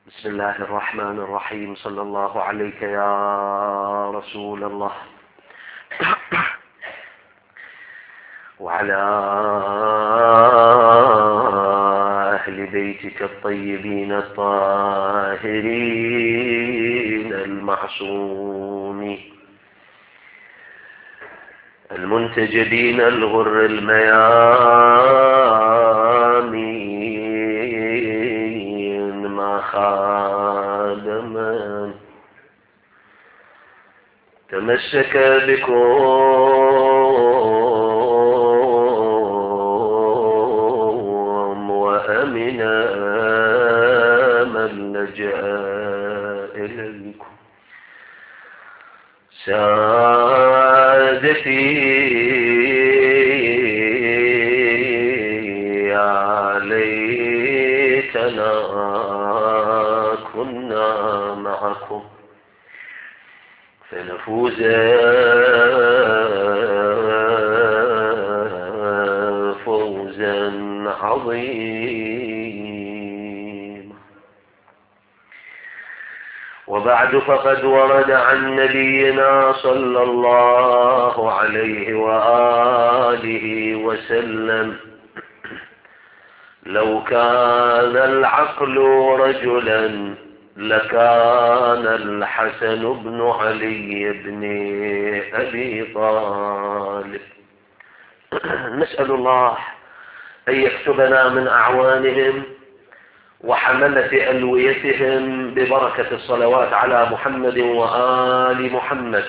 بسم الله الرحمن الرحيم. صلى الله عليك يا رسول الله وعلى أهل بيتك الطيبين الطاهرين المعصومين المنتجبين الغر الميامين ما خادما تمسك بكم وأمنا من لجأ إليكم سادتي يا ليتنا كنا معكم فنفوز فوزا عظيما. وبعد فقد ورد عن نبينا صلى الله عليه وآله وسلم: لو كان العقل رجلا لكان الحسن بن علي بن أبي طالب. نسأل الله أن يكتبنا من أعوانهم وحملة ألويتهم ببركة الصلوات على محمد وآل محمد.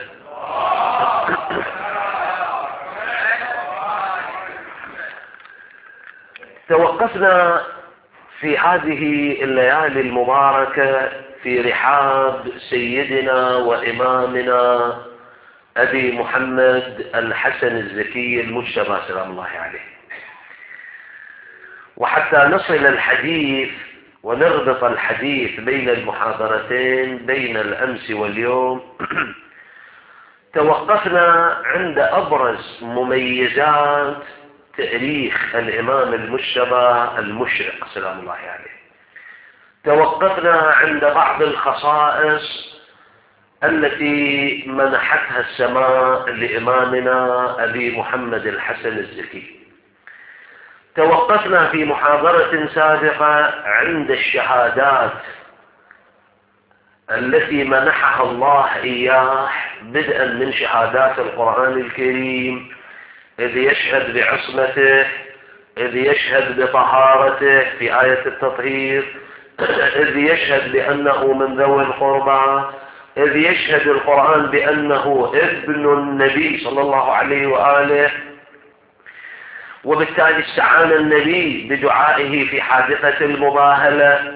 توقفنا في هذه الليالي المباركة في رحاب سيدنا وإمامنا أبي محمد الحسن الزكي المجتبى سلام الله عليه، وحتى نصل الحديث ونربط الحديث بين المحاضرتين بين الأمس واليوم توقفنا عند أبرز مميزات تاريخ الإمام المجتبى المشرق سلام الله عليه. توقفنا عند بعض الخصائص التي منحتها السماء لإمامنا أبي محمد الحسن الزكي. توقفنا في محاضرة سابقة عند الشهادات التي منحها الله إياه، بدءا من شهادات القرآن الكريم، إذ يشهد بعصمته، إذ يشهد بطهارته في آية التطهير، إذ يشهد بأنه من ذوي القربى، إذ يشهد القرآن بأنه ابن النبي صلى الله عليه وآله، وبالتالي استعان النبي بدعائه في حادثة المباهلة.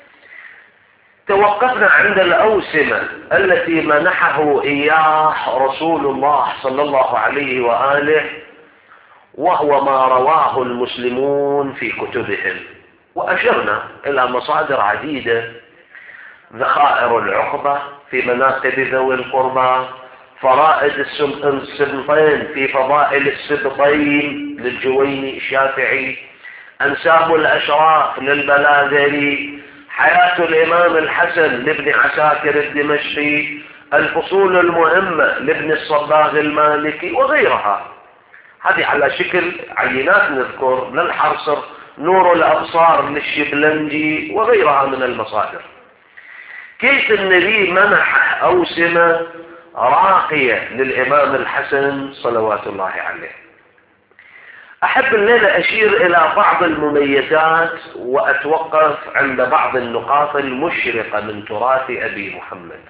توقفنا عند الأوسمة التي منحه إياه رسول الله صلى الله عليه وآله، وهو ما رواه المسلمون في كتبهم، وأشرنا إلى مصادر عديدة: ذخائر العقبة في مناقب ذوي القربى، فرائد السبطين في فضائل السبطين للجويني الشافعي، أنساب الأشراف للبلاذري، حياة الإمام الحسن لابن عساكر الدمشقي، الفصول المهمة لابن الصباغ المالكي وغيرها. هذه على شكل عينات نذكر للحرصر، نور الأبصار للشبلنجي وغيرها من المصادر. كيف النبي منح أوسمة راقية للإمام الحسن صلوات الله عليه. أحب الليلة أشير إلى بعض المميزات وأتوقف عند بعض النقاط المشرقة من تراث أبي محمد.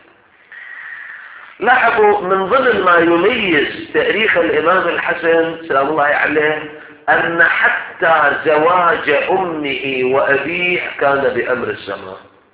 لاحظوا من ضمن ما يميز تاريخ الإمام الحسن سلام الله عليه أن حتى زواج أمه وأبيه كان بأمر السماء.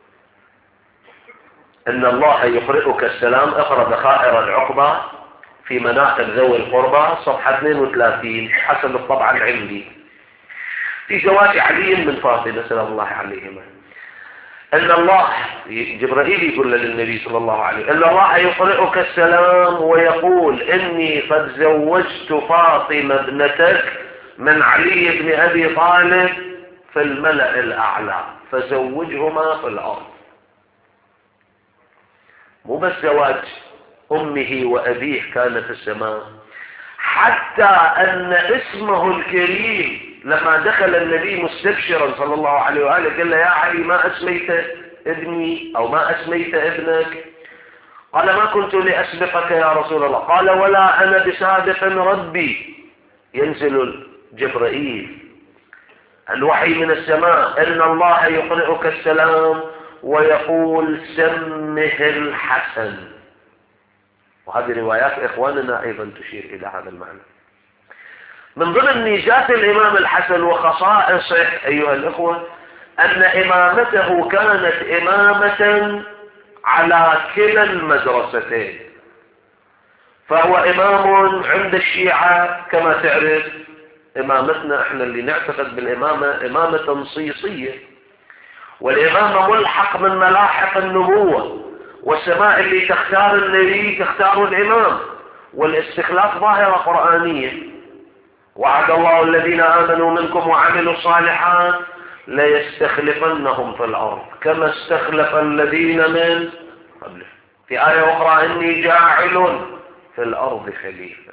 إن الله يقرئك السلام، اقرأ ذخائر العقبة في مناقب ذوي القربى صفحة 32 حسب الطبعة عندي، في زواج علي من فاطمة سلام الله عليهما. إن الله، جبرائيل يقول للنبي صلى الله عليه وسلم: إن الله يقرئك السلام ويقول إني قد زوجت فاطمة ابنتك من علي بن أبي طالب في الملأ الأعلى فزوجهما في الأرض. مو بس زواج أمه وأبيه كان في السماء، حتى أن اسمه الكريم لما دخل النبي مستبشرا صلى الله عليه وآله قال له يا علي ما أسميت ابني أو ما أسميت ابنك؟ قال ما كنت لأسبقك يا رسول الله. قال ولا أنا بسابق ربي. ينزل جبرائيل الوحي من السماء إن الله يقرئك السلام ويقول سمه الحسن. وهذه روايات إخواننا أيضا تشير إلى هذا المعنى. من ضمن ميزات الإمام الحسن وخصائصه أيها الأخوة أن إمامته كانت إمامة على كلا المدرستين. فهو إمام عند الشيعة كما تعرف، إمامتنا احنا اللي نعتقد بالإمامة إمامة تنصيصية، والإمامة ملحق من ملاحق النبوة، والسماء اللي تختار النبي تختار الإمام، والاستخلاف ظاهرة قرآنية. وعد الله الذين آمنوا منكم وعملوا الصالحات ليستخلفنهم في الأرض كما استخلف الذين من قبله. في آية أخرى إني جاعل في الأرض خليفة.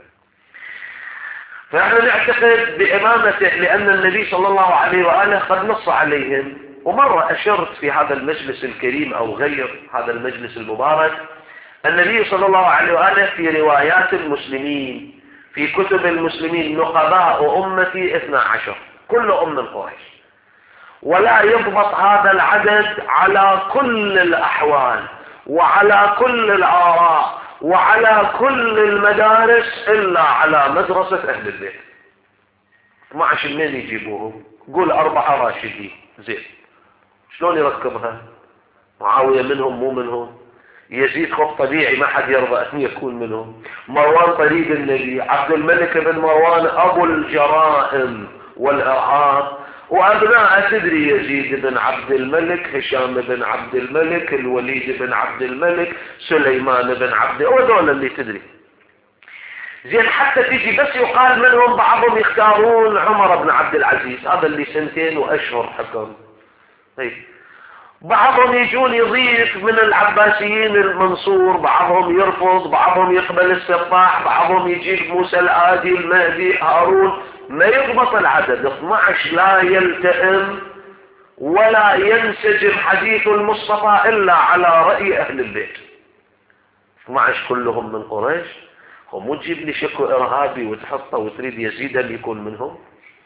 فنحن نعتقد بإمامته لأن النبي صلى الله عليه وآله قد نص عليهم. ومرة أشرت في هذا المجلس الكريم أو غير هذا المجلس المبارك، النبي صلى الله عليه وآله في روايات المسلمين في كتب المسلمين نقباء أمتي 12 كل من قريش، ولا يضبط هذا العدد على كل الأحوال وعلى كل الآراء وعلى كل المدارس إلا على مدرسة أهل البيت. 12 منين يجيبوهم؟ قول 4 راشدين زين، شلون يركبها؟ معاوية منهم مو منهم؟ يزيد خوف طبيعي ما حد يرضى أن يكون منهم. مروان طريق النبي، عبد الملك بن مروان أبو الجرائم والإرهاب، وأبناء تدري يزيد بن عبد الملك، هشام بن عبد الملك، الوليد بن عبد الملك، سليمان بن عبد، وذول اللي تدري زين. حتى تيجي بس يقال منهم بعضهم يختارون عمر بن عبد العزيز، هذا اللي 2 وأشهر حكم. بعضهم يجون يضيف من العباسيين المنصور، بعضهم يرفض، بعضهم يقبل السفاح، بعضهم يجيب موسى الآدي، المهدي، هارون. ما يضبط العدد. 12 لا يلتئم ولا ينسجم حديث المصطفى إلا على رأي أهل البيت. 12 كلهم من قريش. ومو تجيب لي شكو إرهابي وتحطه وتريد يزيد اللي يكون منهم.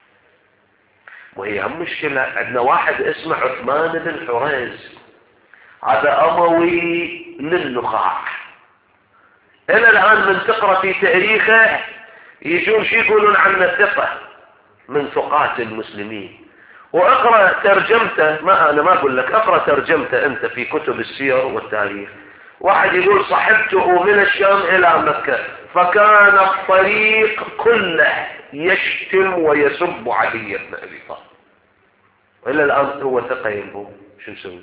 وهي هم مشكلة. عندنا واحد اسمه عثمان بن حريز، هذا أموي للنخاع. إلى الآن من تقرأ في تاريخه يجون شي يقولون عنه ثقة من ثقات المسلمين. واقرأ ترجمته، أنا ما أقول لك، اقرأ ترجمته أنت في كتب السير والتاريخ. واحد يقول صحبته من الشام إلى مكة فكان الطريق كله يشتم ويسب علي بن أبي طالب، وإلى الآن هو ثقة ينبو. شو نسوي؟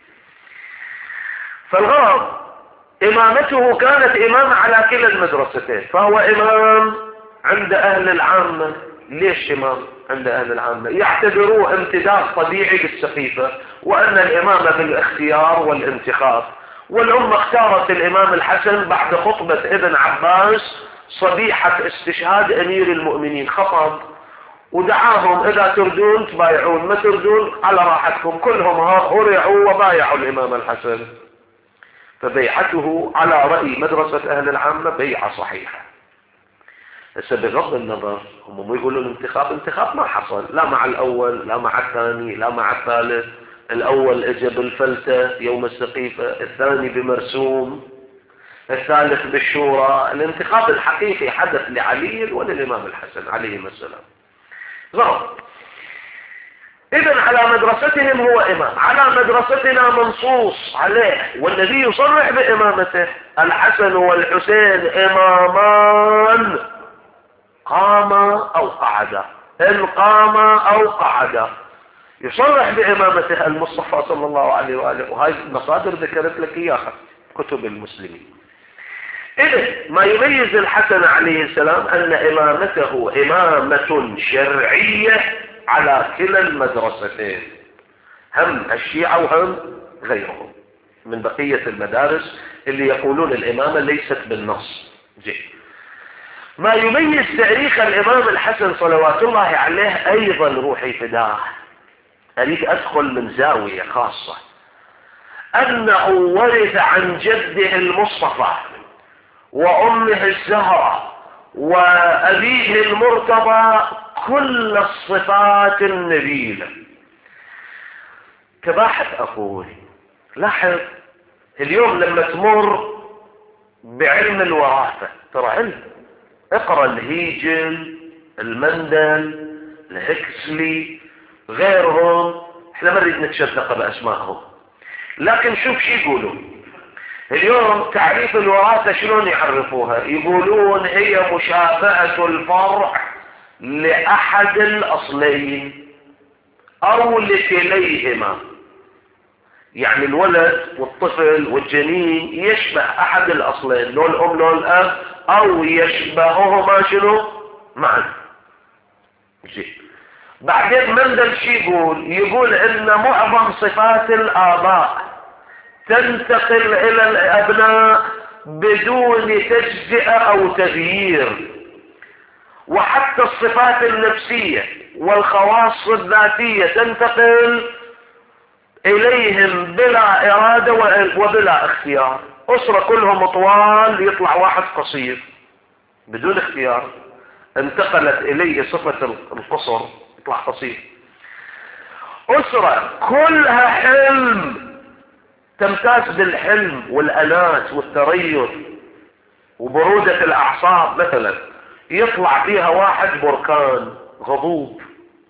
فالغرض إمامته كانت إمامة على كلا المدرستين. فهو إمام عند أهل العامة. ليش إمام عند أهل العامة؟ يعتبروه امتداد طبيعي للسقيفة، وأن الإمامة بالاختيار والانتخاب. والأمة اختارت الإمام الحسن بعد خطبة ابن عباس صبيحة استشهاد أمير المؤمنين، خطب ودعاهم إذا تردون تبايعون، ما تردون على راحتكم. كلهم هرعوا وبايعوا الإمام الحسن. فبيعته على رأي مدرسة أهل العامة بيعة صحيحة. هسه بغض النظر هم مو يقولون انتخاب ما حصل، لا مع الأول لا مع الثاني لا مع الثالث. الأول اجى بالفلتة يوم السقيفة، الثاني بمرسوم، الثالث بالشورى. الانتخاب الحقيقي حدث لعلي وللإمام الحسن عليهما السلام. غلط. إذن على مدرستهم هو إمام، على مدرستنا منصوص عليه، والنبي يصرح بإمامته. الحسن والحسين إمامان قاما أو قعدا، إن قاما أو قعدا. يصرح بإمامته المصطفى صلى الله عليه وآله، وهذه المصادر ذكرت لك إياها كتب المسلمين. إذن ما يميز الحسن عليه السلام أن إمامته إمامة شرعية على كلا المدرستين، هم الشيعة وهم غيرهم. من بقية المدارس اللي يقولون الإمامة ليست بالنص. ما يميز تاريخ الإمام الحسن صلوات الله عليه أيضا روحي فداه، أريد أدخل من زاوية خاصة، أنه ورث عن جده المصطفى وأمه الزهرة وأبيه المرتضى كل الصفات النبيلة. كباحث أقول لاحظ اليوم لما تمر بعلم الوراثة، ترى علم، اقرأ الهيجل، المندل، الهكسلي، غيرهم، احنا ما نريد نتشدق بأسمائهم، لكن شوف شو يقولوا اليوم. تعريف الوراثة شلون يعرفوها؟ يقولون هي مشابهة الفرع لأحد الأصلين أو لكليهما، يعني الولد والطفل والجنين يشبه أحد الأصلين، لو الأم لو الأب، أو يشبههما شنو معا. بعدين مندل شي يقول إن معظم صفات الآباء تنتقل إلى الأبناء بدون تجزئة أو تغيير، وحتى الصفات النفسية والخواص الذاتية تنتقل إليهم بلا إرادة وبلا اختيار. أسرة كلهم طوال يطلع واحد قصير بدون اختيار، انتقلت إليه صفة القصر يطلع قصير. أسرة كلها حلم تمتاز بالحلم والأنات والتريث وبرودة الأعصاب مثلا، يطلع فيها واحد بركان غضوب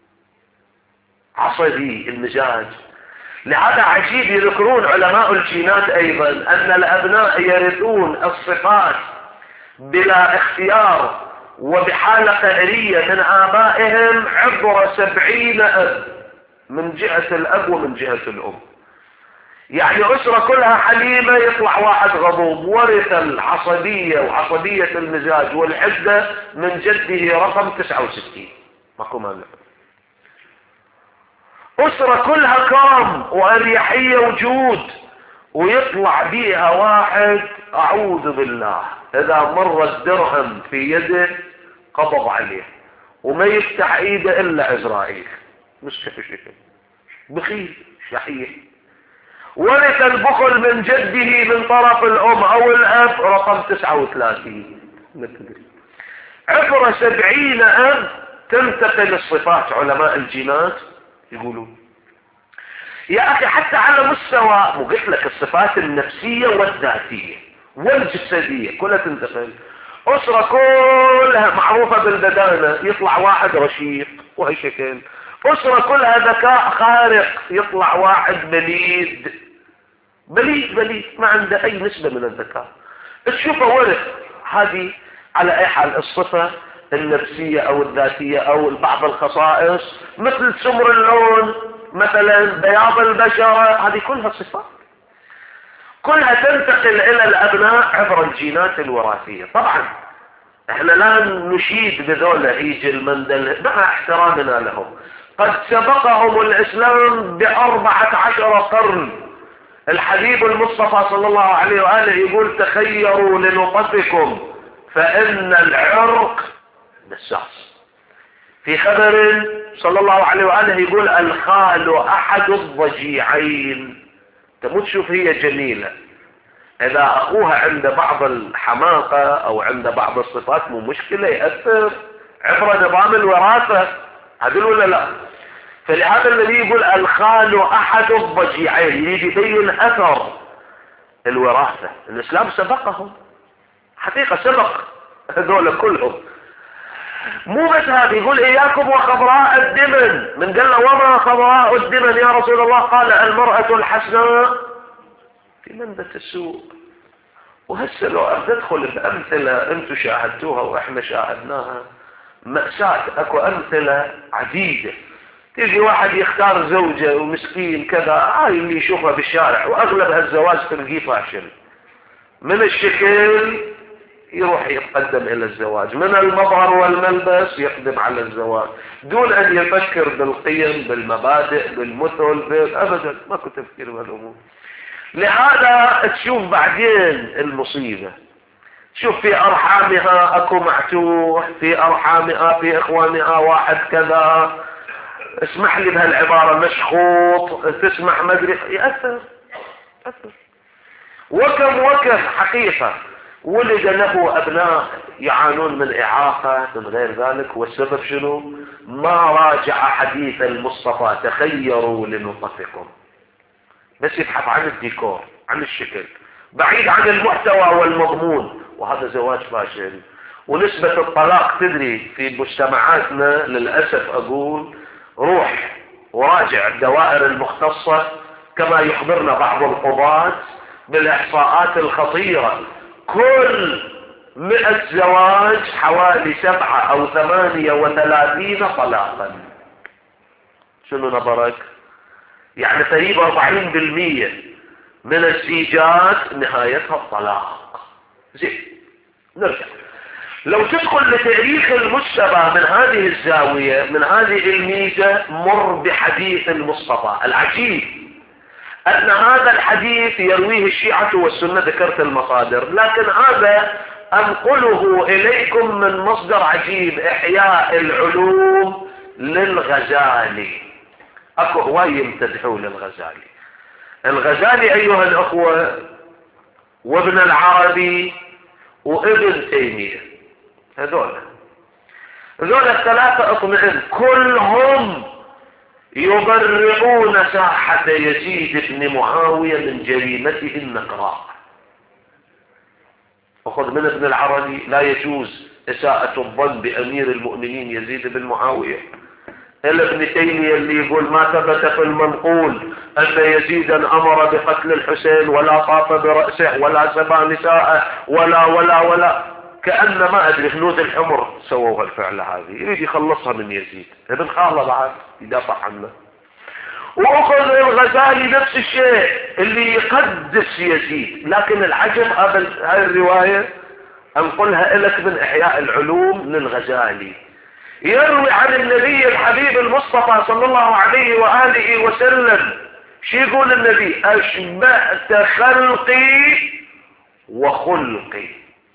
عصبي المزاج. لهذا عجيب يذكرون علماء الجينات أيضا أن الأبناء يرثون الصفات بلا اختيار وبحالة قهرية من آبائهم عبر 70 أب، من جهة الأب ومن جهة الأم. يعني أسرة كلها حليمة يطلع واحد غضوب، ورث العصبية وعصبية المزاج والحدة من جده رقم 69. ماكو مانع. أسرة كلها كرم وأريحية وجود، ويطلع بيها واحد أعوذ بالله إذا مر الدرهم في يده قبض عليه وما يفتح ايده إلا عزرائيل، مش بخيل شحيح. ورث البخل من جده من طرف الأم أو الأب رقم 39. عبر 70 أب تنتقل الصفات. علماء الجينات يقولون يا أخي حتى على مستوى قلت لك الصفات النفسية والذاتية والجسدية كلها تنتقل. أسرة كلها معروفة بالبدانة يطلع واحد رشيق وهي شكل. أسرة كلها ذكاء خارق يطلع واحد بليد ما عنده أي نسبة من الذكاء. تشوفه ورث. هذه على أي حال الصفة النفسية أو الذاتية أو بعض الخصائص مثل سمر اللون مثلا بياض البشرة، هذه كلها صفات كلها تنتقل إلى الأبناء عبر الجينات الوراثية. طبعا احنا لا نشيد بذول هيجل مندل مع احترامنا لهم، قد سبقهم الإسلام ب14 قرن. الحبيب المصطفى صلى الله عليه وآله يقول تخيروا لنطفكم فإن العرق دساس. في خبر صلى الله عليه وآله يقول الخال أحد الضجيعين. تموت شوف هي جميلة، إذا أخوها عند بعض الحماقة أو عند بعض الصفات مو مشكلة يأثر عبر نظام الوراثة، هذول ولا لا؟ فلهذا الذي يقول الخال أحد الضجيعين يريد يبين أثر الوراثة. الإسلام سبقهم حقيقة، سبق هذول كلهم. مو بس هذا، يقول إياكم وخضراء الدمن. من قال له وما خضراء الدمن يا رسول الله؟ قال المرأة الحسناء في منبت السوء. وهسه لو تدخل بأمثلة انتم شاهدتوها واحنا شاهدناها مأساة. اكو أمثلة عديدة. تيجي واحد يختار زوجة ومسكين كذا، هاي اللي يشوفها بالشارع، واغلب هالزواج تلقيه فاشل. من الشكل يروح يتقدم الى الزواج، من المظهر والملبس يقدم على الزواج دون ان يفكر بالقيم بالمبادئ بالمثل ابدا، ماكو تفكير بهالامور. لهذا تشوف بعدين المصيبة. شوف في أرحامها أكو معتوه، في أرحامها في إخوانها واحد كذا، اسمح لي بهالعبارة مشخوط، تسمح مدري، يأثر. وكم حقيقة ولد له أبناء يعانون من إعاقة من غير ذلك، والسبب شنو؟ ما راجع حديث المصطفى تخيروا لنطفكم، بس يبحث عن الديكور، عن الشكل، بعيد عن المحتوى والمضمون، وهذا زواج فاشل. ونسبة الطلاق تدري في مجتمعاتنا للأسف، أقول روح وراجع الدوائر المختصة كما يخبرنا بعض القضاة بالإحصاءات الخطيرة، كل 100 زواج حوالي 7 أو 38 طلاقا. شنو نظرك؟ يعني تقريبا 40% من الزيجات نهايتها الطلاق. زين، نرجع. لو تدخل لتاريخ المجتمع من هذه الزاوية، من هذه الميزة، مر بحديث المصطفى العجيب أن هذا الحديث يرويه الشيعة والسنة، ذكرت المصادر، لكن هذا أنقله إليكم من مصدر عجيب، إحياء العلوم للغزالي. أكو هواي يمتدحوا للغزالي. الغزالي أيها الأخوة وابن العربي وابن تيمية، هذول الثلاثة اطمئن كلهم يبرئون ساحة يزيد بن معاوية من جريمته النقراء. أخذ من ابن العربي لا يجوز إساءة الظن بأمير المؤمنين يزيد بن معاوية. ابن تيمية اللي يقول ما ثبت في المنقول أن يزيدا أمر بقتل الحسين ولا طاف برأسه ولا سبى نساءه ولا كأن ما أدري هنود الحمر سووا الفعل هذه، يريد يخلصها من يزيد. ابن خالة بعد يدافع عنه. وأخذ الغزالي نفس الشيء اللي يقدس يزيد. لكن العجب هذه الرواية أنقلها لك من إحياء العلوم للغزالي، يروي عن النبي الحبيب المصطفى صلى الله عليه وآله وسلم. شو يقول النبي؟ أشبهت خلقي وخلقي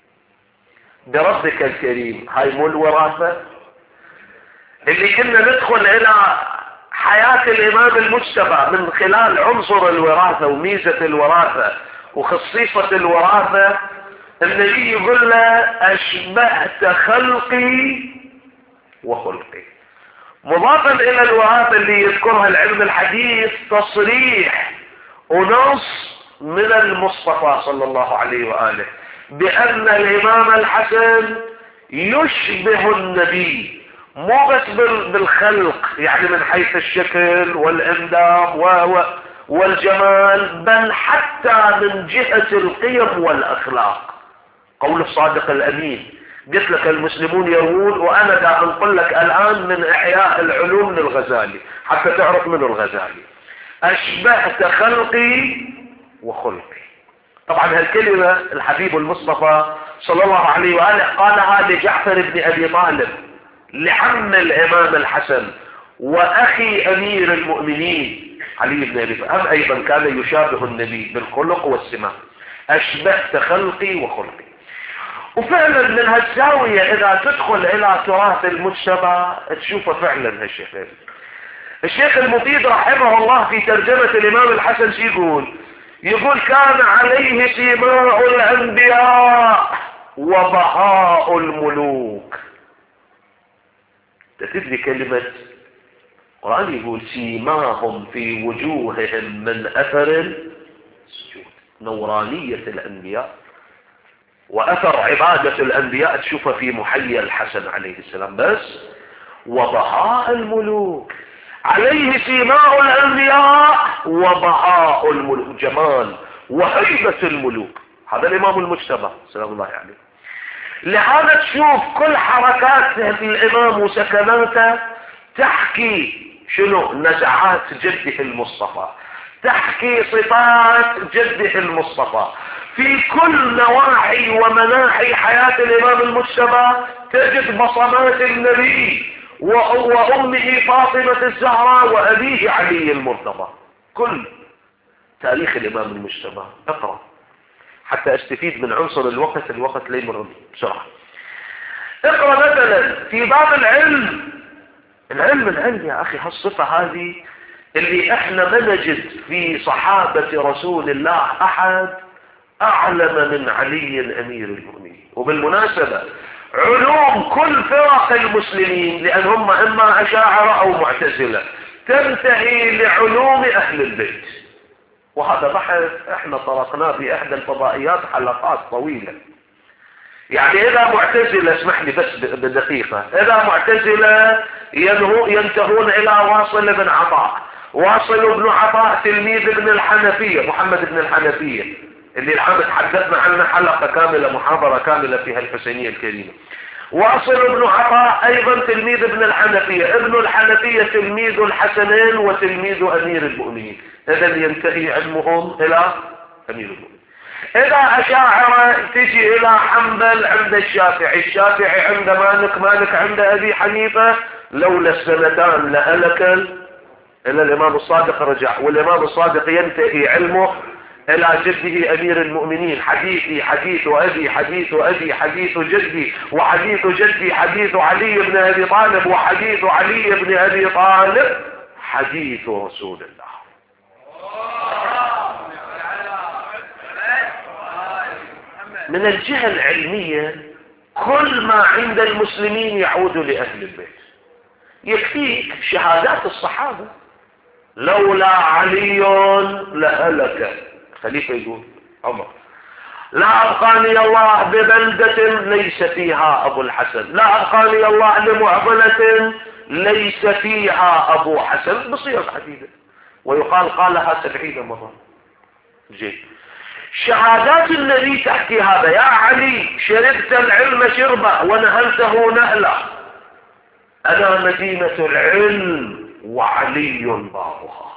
بربك الكريم. هاي مو الوراثة اللي كنا ندخل إلى حياة الإمام المجتبى من خلال عنصر الوراثة وميزة الوراثة وخصيصة الوراثة؟ النبي يقول له أشبهت خلقي وخلقي، مضافا إلى الوراثة اللي يذكرها العلم الحديث تصريح ونص من المصطفى صلى الله عليه وآله بأن الإمام الحسن يشبه النبي، مو بس بالخلق يعني من حيث الشكل والإندام والجمال، بل حتى من جهة القيم والأخلاق. قول الصادق الأمين، قلت لك المسلمون يروون، وأنا دا أنقل لك الآن من إحياء العلوم للغزالي حتى تعرف من الغزالي. أشبهت خلقي وخلقي. طبعا هالكلمة الحبيب المصطفى صلى الله عليه وآله قالها لجعفر بن أبي طالب، لعم الإمام الحسن وأخي أمير المؤمنين علي بن أبي طالب، هم أيضا كان يشابه النبي بالخلق والسمات. أشبهت خلقي وخلقي. وفعلا من هالزاوية إذا تدخل إلى تراث المجتمع تشوف فعلا هالشيء. الشيخ المفيد رحمه الله في ترجمة الإمام الحسن يقول كان عليه سيماء الأنبياء وبهاء الملوك. تدري كلمة القرآن يقول سيماهم في وجوههم من أثر السجود، نورانية الأنبياء وأثر عبادة الأنبياء تشوفها في محيا الحسن عليه السلام. بس وبهاء الملوك، عليه سيماء الأنبياء وبهاء الملوك، جمال وهيبة الملوك. هذا الإمام المجتبى سلام الله عليه. لهذا تشوف كل حركات الإمام وسكناته تحكي شنو؟ نزعات جده المصطفى، تحكي صفات جده المصطفى. في كل نواحي ومناحي حياة الإمام المجتبى تجد بصمات النبي وأمه فاطمة الزهراء وأبيه علي المرتضى. كل تاريخ الإمام المجتبى، اقرأ حتى استفيد من عنصر الوقت لا يمر بسرعة. اقرأ مثلا في باب العلم يا أخي، هالصفة هذه اللي احنا ما نجد في صحابة رسول الله أحد أعلم من علي أمير المؤمنين. وبالمناسبة علوم كل فرق المسلمين، لأن هم إما أشاعرة أو معتزلة، تنتهي لعلوم أهل البيت. وهذا بحث احنا طرقناه في إحدى الفضائيات حلقات طويلة. يعني إذا معتزلة، اسمح لي بس بدقيقة، إذا معتزلة ينتهون إلى واصل بن عطاء. واصل بن عطاء تلميذ ابن الحنفية، محمد بن الحنفية، اللي الحين تحدثنا عنه حلقة كاملة، محاضرة كاملة فيها الحسينية الكريمة. واصل بن عطاء أيضا تلميذ ابن الحنفية، ابن الحنفية تلميذ الحسنين وتلميذ أمير المؤمنين. إذا ينتهي علمهم إلى أمير المؤمنين. إذا أشاعرة تجي إلى حنبل عند الشافعي عند مالك عند أبي حنيفة، لولا السنتان لهلك إلى الإمام الصادق رجع. والإمام الصادق ينتهي علمه إلى جده أمير المؤمنين، حديثي حديث أبي، حديث أبي حديث جدي، وحديث جدي حديث علي بن أبي طالب، وحديث علي بن أبي طالب حديث رسول الله. من الجهة العلمية كل ما عند المسلمين يعود لأهل البيت. يكفيك شهادات الصحابة، لولا علي لهلك. خليفة يقول عمر: لا أبقاني الله ببلدة ليس فيها أبو الحسن، لا أبقاني الله لمعضلة ليس فيها أبو حسن، بصيغ عديدة، ويقال قالها 70 مرة. جيد. شهادات النبي تحكي هذا: يا علي شربت العلم شربة ونهلته نهلة، أنا مدينة العلم وعلي بابها،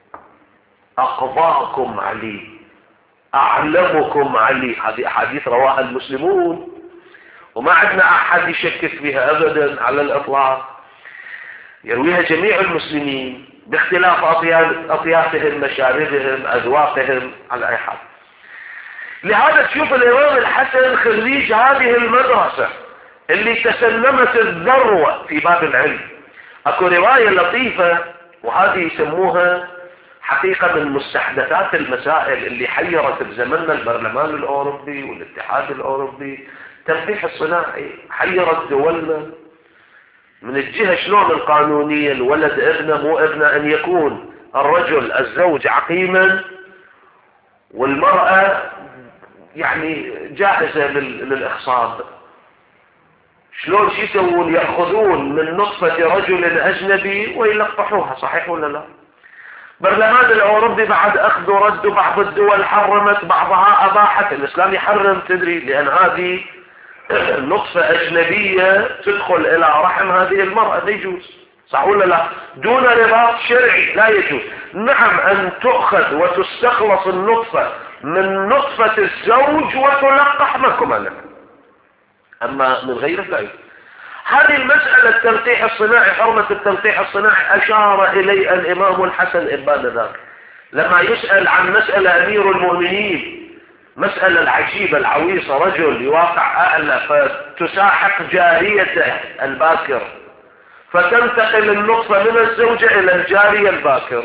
أقضاكم علي، أعلمكم علي. هذه أحاديث رواها المسلمون، وما عندنا أحد يشكك فيها أبدا على الإطلاق، يرويها جميع المسلمين باختلاف أطيافهم، مشاربهم، أذواقهم، على أي حال. لهذا تشوف الإمام الحسن خريج هذه المدرسة اللي تسلمت الذروة في باب العلم. أكو رواية لطيفة، وهذه يسموها حقيقة من مستحدثات المسائل اللي حيرت بزمننا البرلمان الأوروبي والاتحاد الأوروبي، التلقيح الصناعي حيرت دولنا من الجهة شلون القانونية الولد ابنه مو ابنه، أن يكون الرجل الزوج عقيما والمرأة يعني جاهزة للإخصاب. شلون شو يسوون؟ يأخذون من نطفة رجل أجنبي ويلقحوها، صحيح ولا لا؟ برلمان الأوروبي بعد أخذ ورد، بعض الدول حرمت، بعضها أباحت. الإسلام يحرم، تدري، لأن هذه نطفة أجنبية تدخل إلى رحم هذه المرأة، لا يجوز، صح ولا لا؟ دون رباط شرعي لا يجوز. نعم، أن تؤخذ وتستخلص النطفة من نطفة الزوج وتلقح مكملا، أما من غيره لا يجوز. هذه المسألة التلقيح الصناعي، حرمة التلقيح الصناعي، أشار إلي الإمام الحسن إبان ذاك لما يسأل عن مسألة أمير المؤمنين، مسألة العجيبة العويصة، رجل يواقع أهله فتساحق جاريته الباكر، فتنتقل النطفة من الزوجة إلى الجارية الباكر،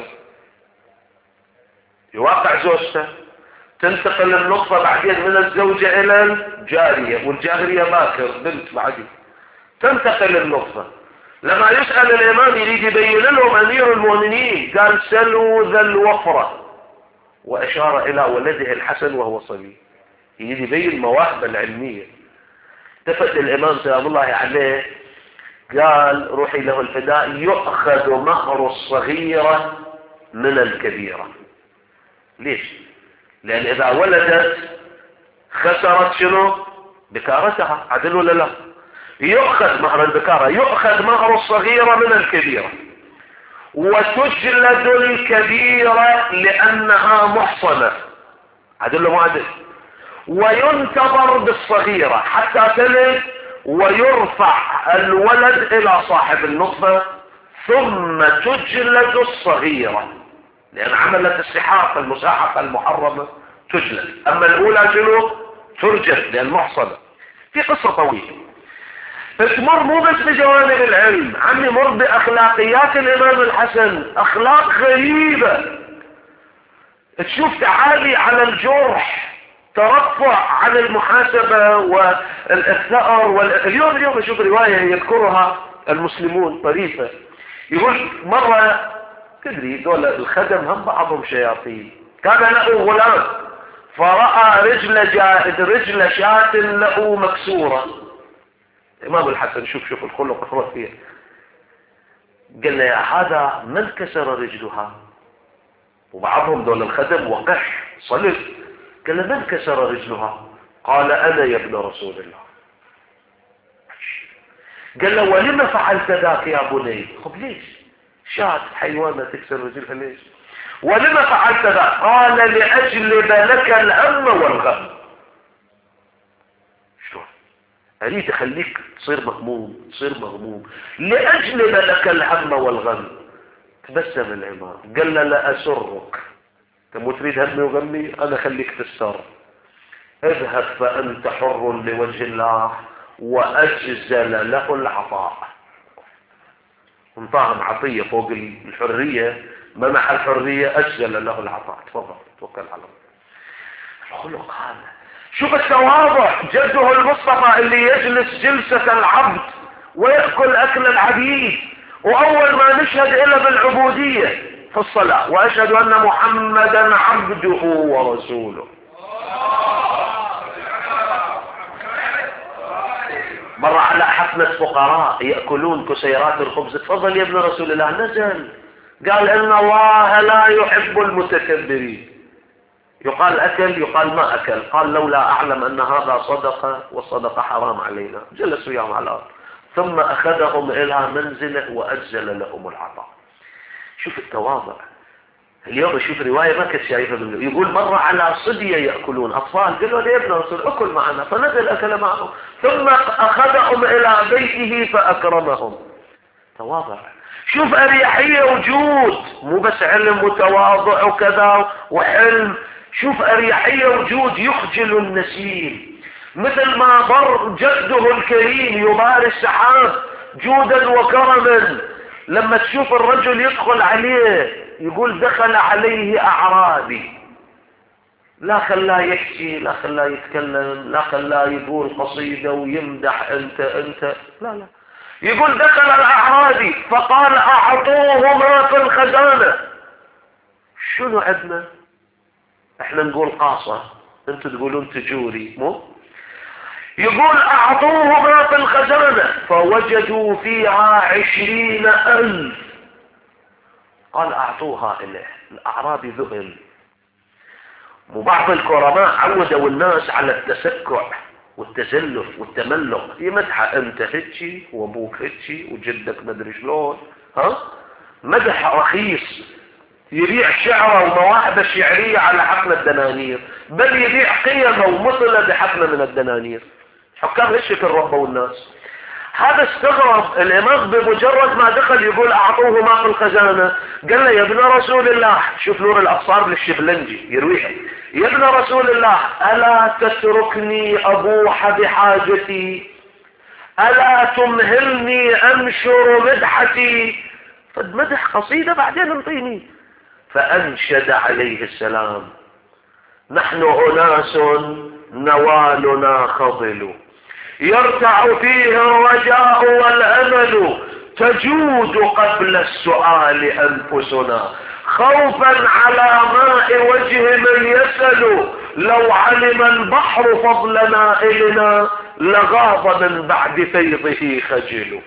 يواقع زوجته، تنتقل النطفة بعدين من الزوجة إلى الجارية، والجارية باكر بنت بعدين، تنتقل النطفة. لما يسأل الإمام يريد يبين لهم أمير المؤمنين، قال: سلوا ذا الوفرة، وأشار إلى ولده الحسن وهو صبي، يريد يبين المواهب العلمية. التفت الإمام سلام الله عليه قال: روحي له الفداء، يؤخذ مهر الصغيرة من الكبيرة. ليش؟ لأن إذا ولدت خسرت شنو؟ بكارتها، عدل ولا لا؟ يؤخذ مهر البكارة، يؤخذ مهر الصغيرة من الكبيرة، وتجلد الكبيرة لأنها محصنة، عدل مو عدل، وينتظر بالصغيرة حتى تلد، ويرفع الولد إلى صاحب النطفة، ثم تجلد الصغيرة. لأن عملت السحاق المساحقة المحرمة تجلد. أما الأولى شنو؟ ترجم لأن محصنة. في قصة طويلة تمر مو بس بجوانب العلم، عم يمر بأخلاقيات الإمام الحسن، أخلاق غريبة. تشوف تعالي على الجرح، ترفع عن المحاسبة والثأر اليوم أشوف رواية يذكرها المسلمون طريفة، يقول مرة تدري دول الخدم هم بعضهم شياطين، كان له غلام فرأى رجل شاة له مكسورة. الإمام الحسن شوف الخلق اخوة فيه، قال له يا هذا من كسر رجلها؟ وبعضهم دول الخدم وقح صلب، قال له من كسر رجلها؟ قال أنا يا ابن رسول الله. قال له ولما فعلت ذاك يا بني؟ خب ليش؟ شاة حيوانة تكسر رجلها ليش؟ ولما فعلت ذاك؟ قال لأجلب لك الهم والغم. شلون؟ أريد أخليك تصير مغموم لأجلب لك الهم والغم. تبسم الإمام قال له لا أسرك، انت مو تريد همي وغمي، أنا خليك تستر. اذهب فأنت حر لوجه الله، وأجزل له العطاء. انطاهم عطية فوق الحرية، منح الحرية، أجزل له العطاء. تفضل توكل على الله. الخلق هذا، شوف التواضع. جده المصطفى اللي يجلس جلسة العبد ويأكل أكل العبيد، وأول ما نشهد إلا بالعبودية في الصلاة، وأشهد أن محمدا عبده ورسوله. مر على حفلة فقراء يأكلون كسيرات الخبز، تفضل يا ابن رسول الله. نزل قال إن الله لا يحب المتكبرين. يقال أكل، يقال ما أكل. قال لولا أعلم أن هذا صدقة والصدقة حرام علينا. جلسوا يوم على الأرض، ثم أخذهم إلى منزله وأجزل لهم العطاء. شوف التواضع. اليوم أشوف رواية ما كنت شايفها يقول مر على صبية يأكلون، أطفال، قالوا يا ابن رسول أكل معنا، فنزل أكل معهم، ثم أخذهم إلى بيته فأكرمهم. تواضع. شوف أريحية وجود، مو بس علم وتواضع وكذا وحلم. شوف أريحية وجود، يخجل النسيم، مثل ما بر جده الكريم يباري السحاب جودا وكرما. لما تشوف الرجل يدخل عليه يقول دخل عليه أعرابي، لا خلاه يحكي، لا خلاه يتكلم، لا خلاه يقول قصيدة ويمدح انت لا، يقول دخل الأعرابي فقال أعطوه ما في الخزانة. شنو عندنا؟ احنا نقول قاصة، انتوا تقولون تجوري، مو؟ يقول أعطوه ما في الخزانة فوجدوا فيها 20,000. قال أعطوها إليه. الأعرابي ذهل. وبعض الكرماء عودوا الناس على التسكع والتزلف والتملق، يمدح انت هتشي وابوك هتشي وجدك مدري شلون، مدح رخيص. يبيع شعره ومواهب الشعرية على حفلة الدنانير، بل يبيع قيمه ومثله بحفلة من الدنانير. حكام هالشكل ربوا الناس. هذا استغرب الإمام بمجرد ما دخل يقول أعطوه ما في الخزانة. قال له يا ابن رسول الله، شوف نور الأبصار للشبلنجي يرويها، يا ابن رسول الله ألا تتركني أبوح بحاجتي، ألا تمهلني أنشر مدحتي. فمدح قصيدة بعدين انطيني. فأنشد عليه السلام نحن أناس نوالنا خضل، يرتع فيه الرجاء والأمل، تجود قبل السؤال أنفسنا، خوفا على ماء وجه من يسل، لو علم البحر فضل نائلنا لغاض من بعد فيضه خجل.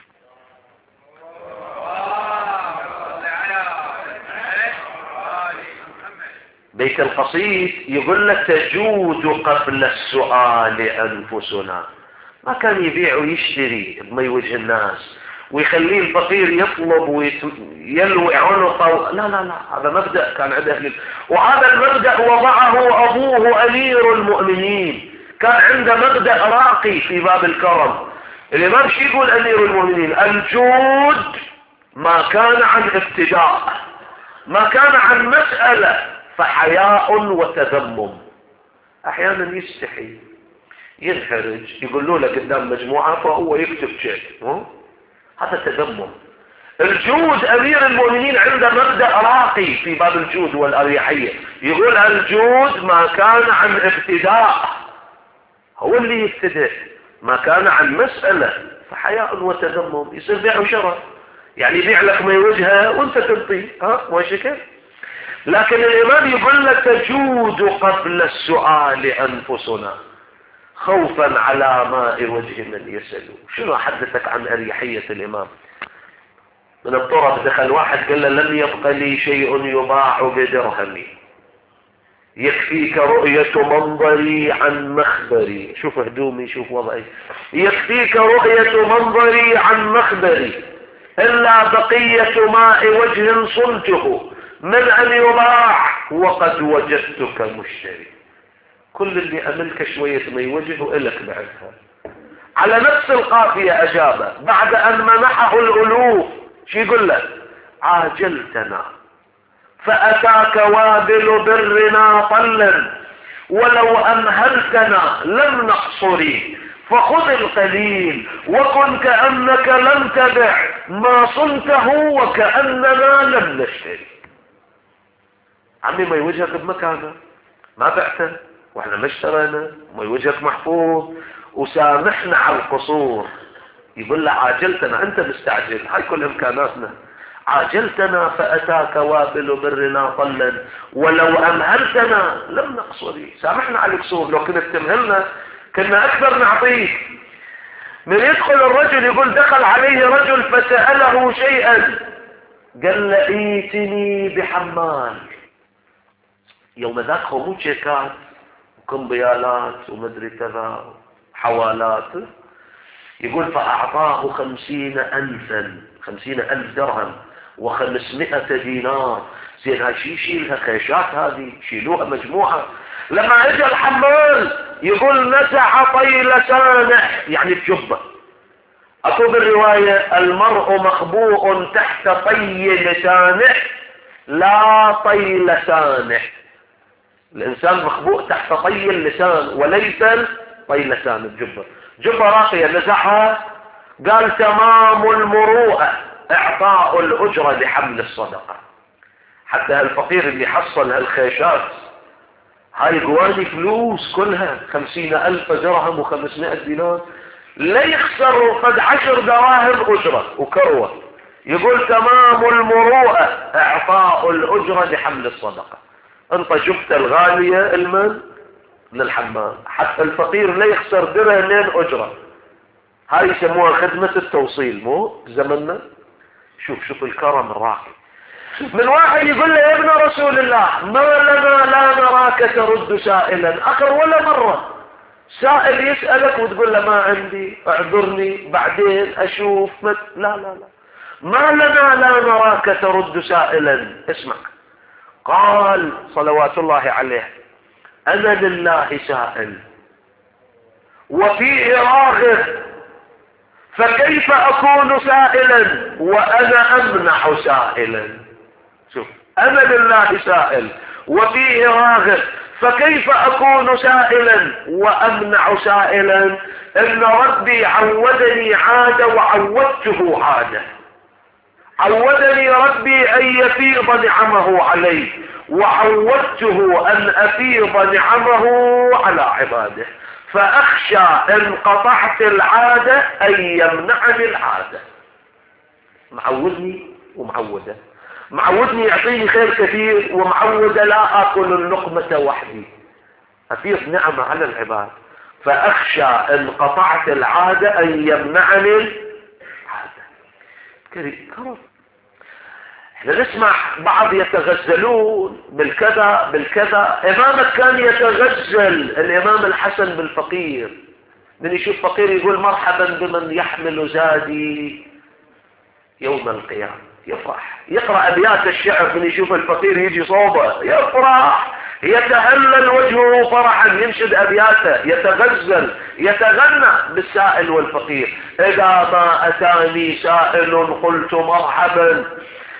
بيت القصيد يقول لك تجود قبل السؤال أنفسنا. ما كان يبيع ويشتري بما وجه الناس ويخليه الفقير يطلب ويلوي عنقه، لا هذا مبدأ كان عنده. وهذا المبدأ وضعه أبوه أمير المؤمنين، كان عنده مبدأ راقي في باب الكرم. الإمام شو يقول أمير المؤمنين؟ الجود ما كان عن ابتداء، ما كان عن مسألة فحياء وتذمم. احيانا يستحي، ينحرج، يقول له قدام مجموعة فهو يكتب شيء، هذا تذمم. الجود، امير المؤمنين عنده مبدأ راقي في باب الجود والاريحية، يقول الجود ما كان عن ابتداء، هو اللي يبتدئ، ما كان عن مسألة فحياء وتذمم. يصير بيع وشراء، يعني يبيع لك ما وجهه وانت تنطيه، مو شكل. لكن الامام يقول لك تجود قبل السؤال انفسنا خوفا على ماء وجه من يسأل. شنو حدثك عن اريحية الامام؟ من الطرف دخل واحد قال له لم يبق لي شيء يباع بدرهمي، يكفيك رؤية منظري عن مخبري، شوف هدومي، شوف وضعي، يكفيك رؤية منظري عن مخبري إلا بقية ماء وجه صنته من أن يباع وقد وجدتك مشتري. كل اللي أملك شوية ما يوجه إلك بعدها. على نفس القافية أجابه بعد أن منحه الألوف، شو يقول لك؟ عاجلتنا فأتاك وابل برنا طلا ولو أمهلتنا لم نقصري فخذ القليل وكن كأنك لم تبع ما صنته وكأننا لم نشتري. عمي ما يوجهك بمكانه، ما بعته واحنا ما اشترينا، ما يوجهك محفوظ، وسامحنا على القصور. يقول له عاجلتنا، انت مستعجل، هاي كل امكاناتنا، عاجلتنا فأتاك وابل برنا طلا ولو أمهلتنا لم نقصري. سامحنا على القصور، لو كنت تمهلنا كنا أكثر نعطيك. من يدخل الرجل، يقول دخل عليه رجل فسأله شيئا، قال له ائتني بحمال. يوم ذاك خمود شيكات وكمبيالات ومدري كذا حوالات. يقول فأعطاه 50,000 درهم و500 دينار. زين هاي شي يشيلها خيشات، هذه شيلوها مجموعة. لما اجى الحمال يقول نزع طيل سانح، يعني بجبة. اكو بالرواية المرء مخبوء تحت طي لسانه لا طي لسانه. الانسان مخبوء تحت طي اللسان وليس طي لسان الجبة. جبة راقية نزعها، قال تمام المروءة اعطاء الاجرة لحمل الصدقة. حتى الفقير اللي حصل هالخيشات، هاي قواني فلوس كلها 50,000 درهم و500 دينار، لا يخسر قد 10 دراهم اجرة وكروة. يقول تمام المروءة اعطاء الاجرة لحمل الصدقة. انت جبت الغالية المن للحمام، حتى الفقير لا يخسر درهمين اجرة. هاي يسموها خدمة التوصيل، مو زمننا. شوف الكرم الراقي. من واحد يقول له يا ابن رسول الله ما لنا لا نراك ترد سائلا. اخر ولا مرة سائل يسألك وتقول له ما عندي، اعذرني بعدين اشوف لا ما لنا لا نراك ترد سائلا. اسمع، قال صلوات الله عليه انا لله سائل وفيه راغب، فكيف اكون سائلا وانا امنع سائلا. شوف، انا لله سائل وفيه راغب فكيف اكون سائلا وامنع سائلا. ان ربي عودني عادة وعودته عادة. عودني ربي ان يفيض نعمه علي وعودته ان افيض نعمه على عباده، فاخشى ان قطعت العادة ان يمنعني العادة. معودني ومعوده، معودني يعطيني خير كثير، ومعودة لا اكل اللقمة وحدي، افيض نعمة على العباد، فاخشى ان قطعت العادة ان يمنعني العادة. كرم. احنا نسمع بعض يتغزلون بالكذا. امامك كان يتغزل الامام الحسن بالفقير، من يشوف فقير يقول مرحبا بمن يحمل زادي يوم القيامة، يفرح، يقرأ ابيات الشعر. من يشوف الفقير يجي صوبه يفرح، يتهلل وجهه فرحا، ينشد ابياته، يتغزل، يتغنى بالسائل والفقير. اذا ما اتاني سائل قلت مرحبا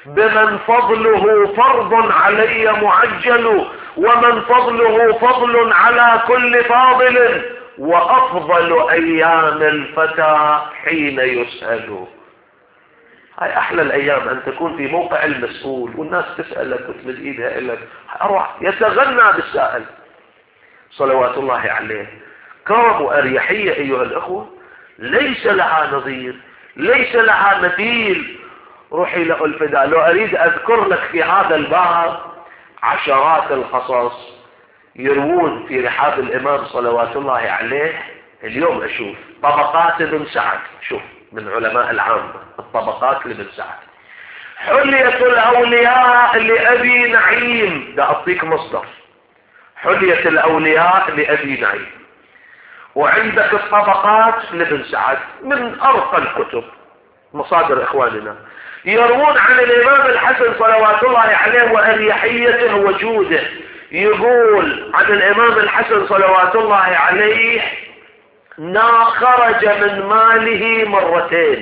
بمن فضله فرض علي معجل، ومن فضله فضل على كل فاضل، وأفضل أيام الفتى حين يسأل. هاي أحلى الأيام، أن تكون في موقع المسؤول والناس تسألك وتمد إيدها لك، أروح يتغنى بالسائل صلوات الله عليه. كرم وأريحية أيها الأخوة ليس لها نظير، ليس لها مثيل. روحي له الفداء. لو أريد أذكر لك في هذا الباب عشرات القصص يروون في رحاب الإمام صلوات الله عليه. اليوم أشوف طبقات ابن سعد، شوف من علماء العامة الطبقات لابن سعد. حلية الأولياء لأبي نعيم، ده أعطيك مصدر، حلية الأولياء لأبي نعيم. وعندك الطبقات لابن سعد من أرقى الكتب، مصادر إخواننا يروون عن الإمام الحسن صلوات الله عليه وأريحيته وجوده. يقول عن الإمام الحسن صلوات الله عليه: خرج من ماله مرتين،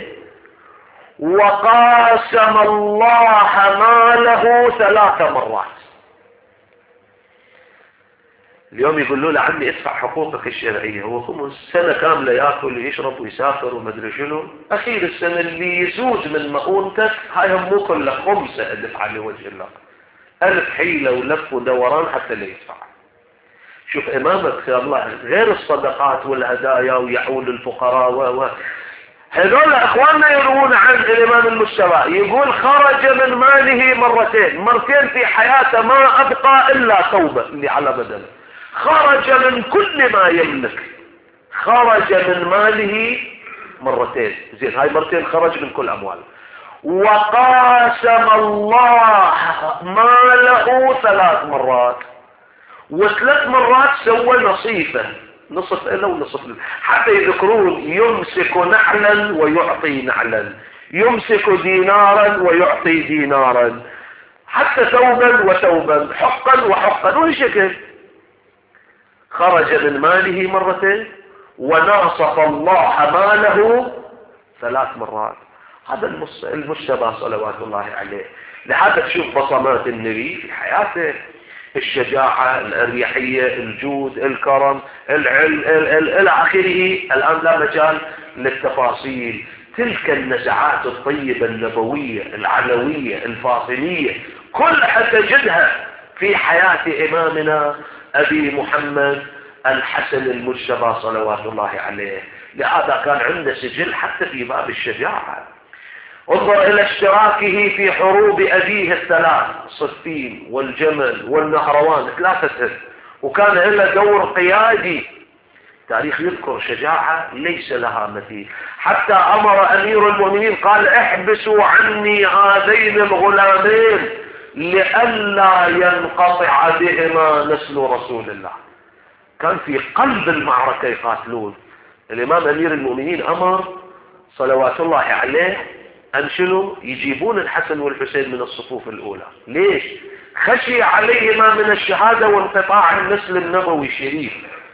وقاسم الله ماله 3 مرات. اليوم يقولوا له عمي ادفع حقوقك الشرعية، هو خمس سنة كاملة يأكل ويشرب ويسافر ومدري شنو، أخير السنة اللي يزود من مؤونتك هاي هم مو كله 5 ادفع لوجه الله، 1000 حيلة ولف ودوران حتى لا يدفع. شوف إمامك يا الله غير الصدقات والهدايا ويعول الفقراء هذول أخواننا يروون عن الإمام المجتبى. يقول خرج من ماله مرتين في حياته، ما أبقى إلا ثوبه اللي على بدنه. خرج من كل ما يملك، خرج من ماله مرتين. زين هاي مرتين خرج من كل أمواله. وقاسم الله ماله 3 مرات، و3 مرات سوى نصيفه، نصف له ونصف له، حتى يذكرون يمسك نعلا ويعطي نعلا، يمسك دينارا ويعطي دينارا، حتى ثوبا وثوبا، حقا وحقا، وهالشكل. خرج من ماله مرتين، وناصف الله ماله 3 مرات. هذا المجتبى صلوات الله عليه. لهذا تشوف بصمات النبي في حياته: الشجاعة، الأريحية، الجود، الكرم، العلم، إلى آخره. الآن لا مجال للتفاصيل. تلك النزعات الطيبة النبوية العلوية الفاطمية كلها تجدها في حياة إمامنا أبي محمد الحسن المجتبى صلوات الله عليه. لهذا كان عنده سجل حتى في باب الشجاعة. انظر إلى اشتراكه في حروب أبيه ال3، صفين والجمل والنهروان، 3 وكان له دور قيادي. تاريخ يذكر شجاعة ليس لها مثيل. حتى أمر أمير المؤمنين قال: احبسوا عني هذين الغلامين لئلا ينقطع بهما نسل رسول الله. كان في قلب المعركة يقاتلون. الإمام أمير المؤمنين أمر صلوات الله عليه أن شنو يجيبون الحسن والحسين من الصفوف الأولى. ليش؟ خشي عليهما من الشهادة وانقطاع النسل النبوي الشريف.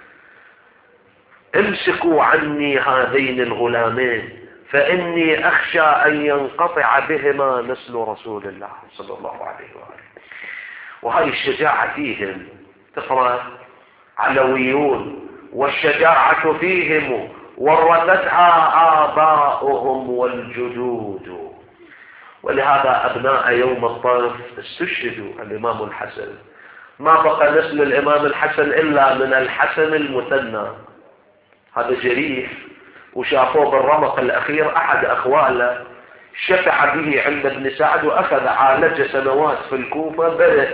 امسكوا عني هذين الغلامين فإني أخشى أن ينقطع بهما نسل رسول الله صلى الله عليه وآله. وهذه الشجاعة فيهم، تقرأ علويون والشجاعة فيهم ورثتها آباؤهم والجدود. ولهذا أبناء يوم الطرف استشهدوا الإمام الحسن. ما بقى نسل الإمام الحسن إلا من الحسن المثنى، هذا جريح. وشافوه بالرمق الأخير، أحد أخواله شفع به عند ابن سعد وأخذ عالجه سنوات في الكوفة،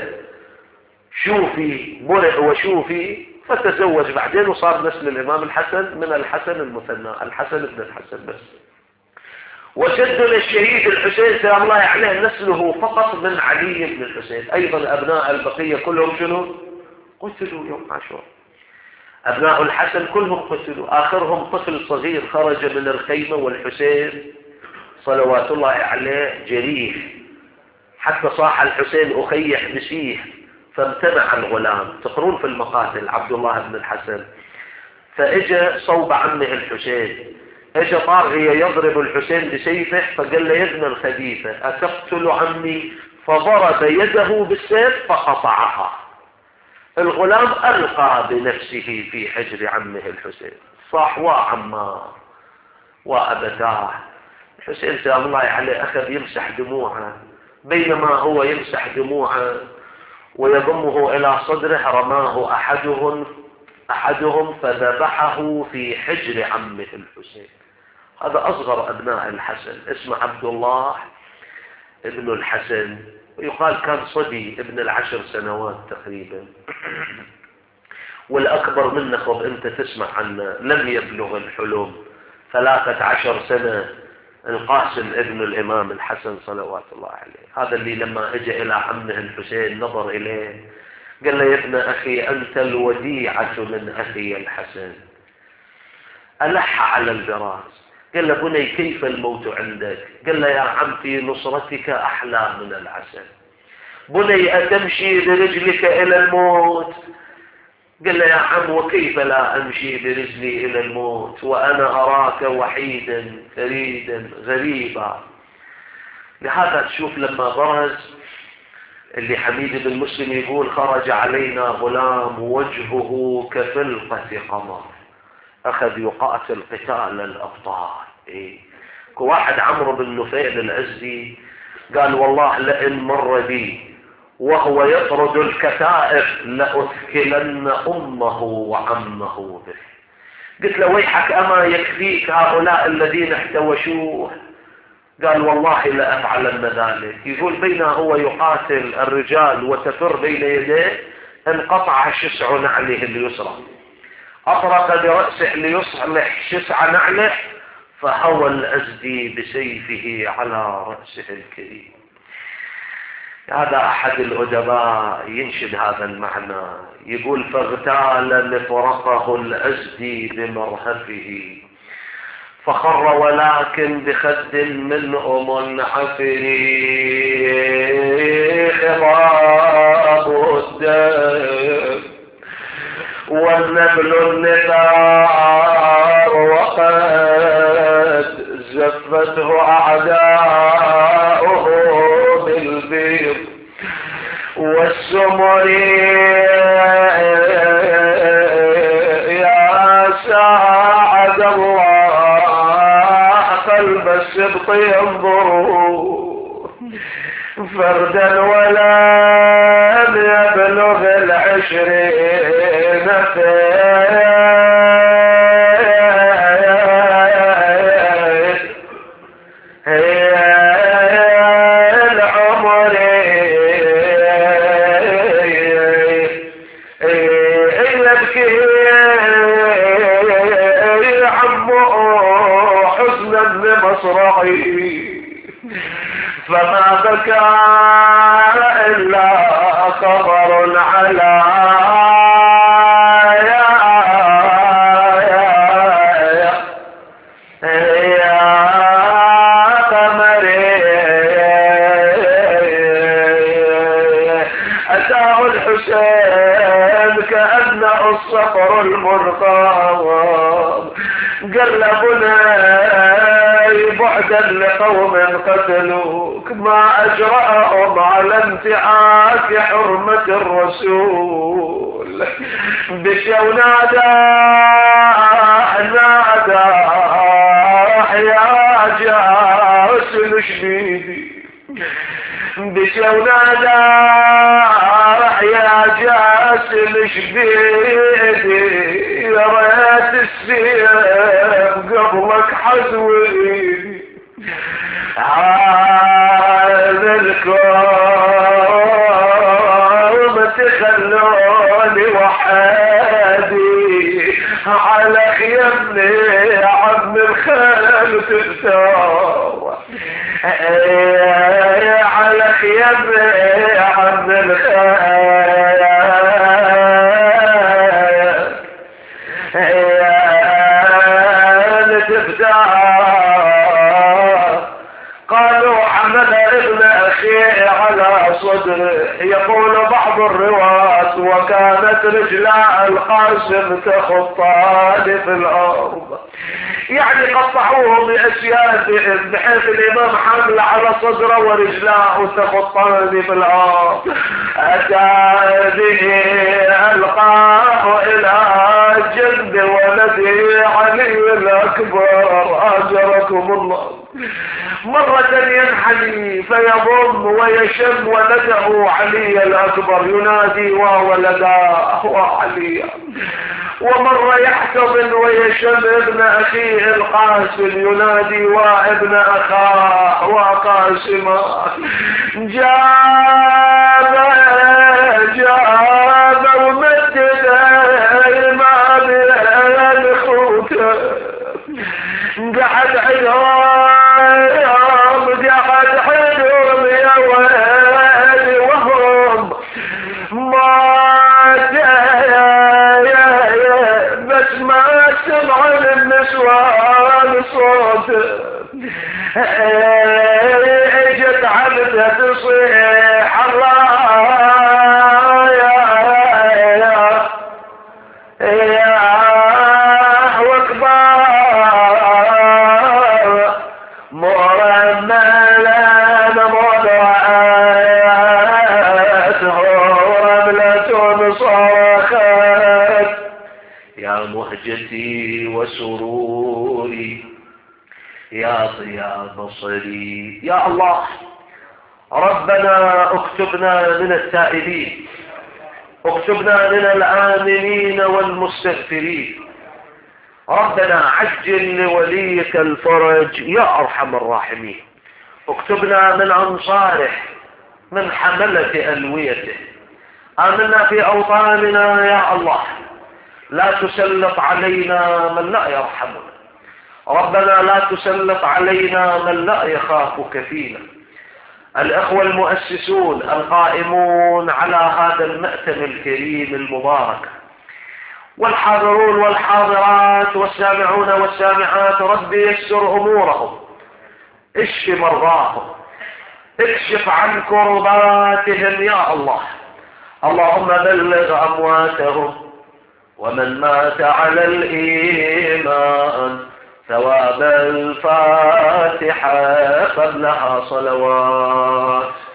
برئ وشوفي، فتزوج بعدين وصار نسل الإمام الحسن من الحسن المثنى، الحسن بن الحسن بس. وجدنا الشهيد الحسين سلام الله عليه نسله فقط من علي بن الحسين. أيضا أبناء البقية كلهم شنو؟ قتلوا يوم عاشوراء. أبناء الحسن كلهم قتلوا، آخرهم طفل صغير خرج من الخيمة والحسين صلوات الله عليه جريح، حتى صاح الحسين أخي احبسيه فامتنع الغلام. تقرون في المقاتل عبد الله بن الحسن، فإجا صوب عمه الحسين اجى طاغية يضرب الحسين بسيفه، فقال له يا ابن الخليفة أتقتل عمي؟ فضرب يده بالسيف فقطعها. الغلام ألقى بنفسه في حجر عمه الحسين، صاح وعمار وأبتاه. الحسين سلام الله عليه أخذ يمسح دموعه، بينما هو يمسح دموعه ويضمه إلى صدره رماه أحدهم فذبحه في حجر عمه الحسين. هذا أصغر أبناء الحسن، اسمه عبد الله ابن الحسن، ويقال كان صبي ابن 10 سنوات تقريبا. والأكبر منك وأنت تسمع عنه لم يبلغ الحلم، 13 سنة، القاسم ابن الإمام الحسن صلوات الله عليه. هذا اللي لما اجى إلى عمه الحسين نظر إليه قال له يا ابن أخي أنت الوديعة من أخي الحسن. ألح على الفراش قال له بني كيف الموت عندك؟ قال له يا عم في نصرتك أحلى من العسل. بني أتمشي برجلك إلى الموت؟ قال له يا عم وكيف لا أمشي برجلي إلى الموت وأنا أراك وحيدا فريدا غريبا. لهذا تشوف لما برز اللي حميد بن مسلم يقول خرج علينا غلام وجهه كفلقة قمر، أخذ يقاتل قتال الأبطال. واحد عمرو بن نفيل العزي قال والله لئن مر بي وهو يطرد الكتائب لأثكلن أمه وعمه به. قلت له ويحك أما يكفيك هؤلاء الذين احتوشوه؟ قال والله لأفعلن ذلك. يقول بينما هو يقاتل الرجال وتفر بين يديه انقطع شسع نعله اليسرى، أطرق برأسه ليصلح شسع نعله فهوى الأزدي بسيفه على رأسه الكريم. هذا أحد الأدباء ينشد هذا المعنى، يقول فاغتال مفرقه الأزدي بمرهفه فخر ولكن بخد منه منعفري خضاب الدم والنبل النثار وقد زفته أعداؤه بالبيض والسمر يا ساعد الله قلب السبط ينظر فردا ولم يبلغ 20 العمر يبكي عمه حزنا لمصرعي فما بكى إلا خبر على أتاه الحسين كأنه الصقر المرقام قال بني بعدا لقوم قتلوك ما أجرأهم على انتهاك حرمة الرسول بشو نادى يا جاس الشبيبي بشو نادى يا جاس الشبيبي يا ريت السيف قبلك حزوي هذا الكون تخلوني وحدي على خيمني يا عم الخيل تختار على خيمني يا عم الخيل قالوا عمل ابن أخي على صدره يقول بعض الرواة وكانت رجلا القاسم تخطان في الأرض، يعني قطعوه بأسيافهم بحيث الإمام حمل على صدره ورجلاه تخطان في الأرض. أتى به ألقاه إلى جنب ولده علي الأكبر أجركم الله. مرة ينحني فيضم ويشم ولده علي الأكبر ينادي وولداه وعلي، ومرة يحتضن ويشم ابن أخيه القاسم ينادي وابن أخاه وقاسما. جاب ومدد الإمام الخوت، قعد عيهم يا ويلي وهم ما بس ما سمع النسوان صوت. اجت عبده تصيح الله مهجتي وسروري يا ضياء بصري. يا الله ربنا اكتبنا من التائبين، اكتبنا من الآمنين والمستغفرين. ربنا عجل لوليك الفرج يا أرحم الراحمين. اكتبنا من أنصاره، من حملة ألويته. آمنا في أوطاننا يا الله، لا تسلط علينا من لا يرحمنا. ربنا لا تسلط علينا من لا يخافك فينا. الأخوة المؤسسون القائمون على هذا المأتم الكريم المبارك، والحاضرون والحاضرات والسامعون والسامعات، ربي يسر أمورهم، اشف مرضاهم، اكشف عن كرباتهم يا الله. اللهم بلغ أمواتهم ومن مات على الإيمان ثواب الفاتحة قبلها صلوات.